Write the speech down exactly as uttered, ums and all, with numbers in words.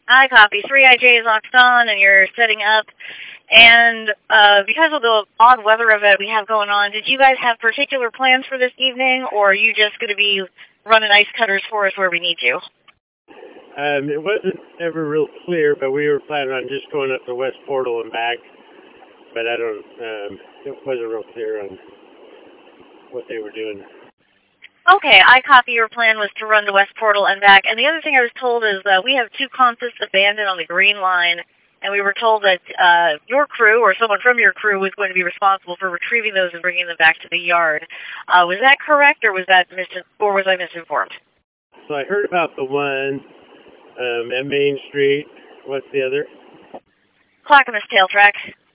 I copy. three I J is locked on, and you're setting up. And uh, because of the odd weather event we have going on, did you guys have particular plans for this evening, or are you just going to be running ice cutters for us where we need you? Um, it wasn't ever real clear, but we were planning on just going up the west portal and back. But I don't, um, it wasn't real clear on what they were doing. Okay, I copy. Your plan was to run the west portal and back. And the other thing I was told is that we have two consists abandoned on the green line, and we were told that uh, your crew or someone from your crew was going to be responsible for retrieving those and bringing them back to the yard. Uh, was that correct, or was that mis- or was I misinformed? So I heard about the one um, at Main Street. What's the other? Clackamas Tail Track.